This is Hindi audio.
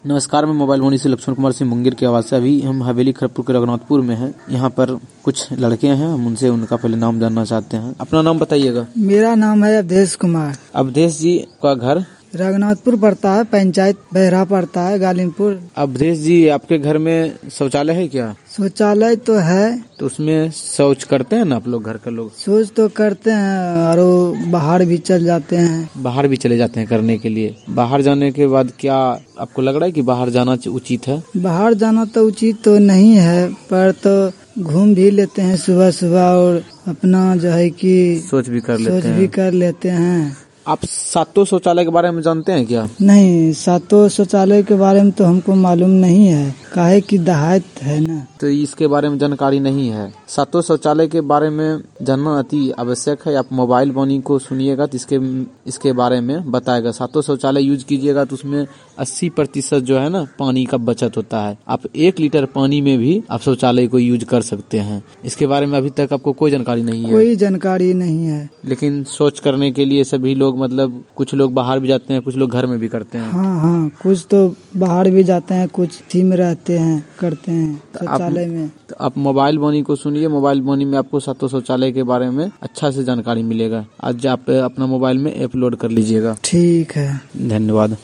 नमस्कार, मैं मोबाइल मोनी से लक्ष्मण कुमार सिंह मुंगेर की आवाज़ से। अभी हम हवेली खड़गपुर के रघुनाथपुर में हैं। यहाँ पर कुछ लड़के हैं, हम उनसे उनका पहले नाम जानना चाहते हैं। अपना नाम बताइएगा। मेरा नाम है अवधेश कुमार। अवधेश जी का घर रघुनाथपुर पड़ता है, पंचायत बहरा पड़ता है, गालिमपुर। अवधेश जी, आपके घर में शौचालय है क्या? शौचालय तो है। तो उसमें शौच करते हैं ना आप लोग, घर के लोग? शौच तो करते हैं और बाहर भी चल जाते हैं। बाहर भी चले जाते हैं करने के लिए। बाहर जाने के बाद क्या आपको लग रहा है कि बाहर जाना उचित है? बाहर जाना तो उचित तो नहीं है, पर तो घूम भी लेते हैं सुबह सुबह और अपना जो है कि सोच भी कर लेते हैं। आप सातों शौचालय के बारे में जानते हैं क्या? नहीं, सातों शौचालय के बारे में तो हमको मालूम नहीं है, काहे की देहात है ना, तो इसके बारे में जानकारी नहीं है। सातों शौचालय के बारे में जानना अति आवश्यक है। आप मोबाइल वाणी को सुनिएगा तो इसके बारे में बताएगा। सातों शौचालय यूज कीजिएगा तो उसमें 80% जो है ना पानी का बचत होता है। आप 1 लीटर पानी में भी आप शौचालय को यूज कर सकते हैं। इसके बारे में अभी तक आपको कोई जानकारी नहीं है? कोई जानकारी नहीं है। लेकिन शौच करने के लिए सभी लोग, मतलब कुछ लोग बाहर भी जाते हैं, कुछ लोग घर में भी करते हैं। हाँ, कुछ तो बाहर भी जाते हैं, कुछ थी में रहते हैं, करते हैं शौचालय में। तो आप मोबाइल वाणी को सुनिए। मोबाइल वाणी में आपको सातों शौचालय के बारे में अच्छा से जानकारी मिलेगा। आज आप अपना मोबाइल में ऐप लोड कर लीजिएगा। ठीक है, धन्यवाद।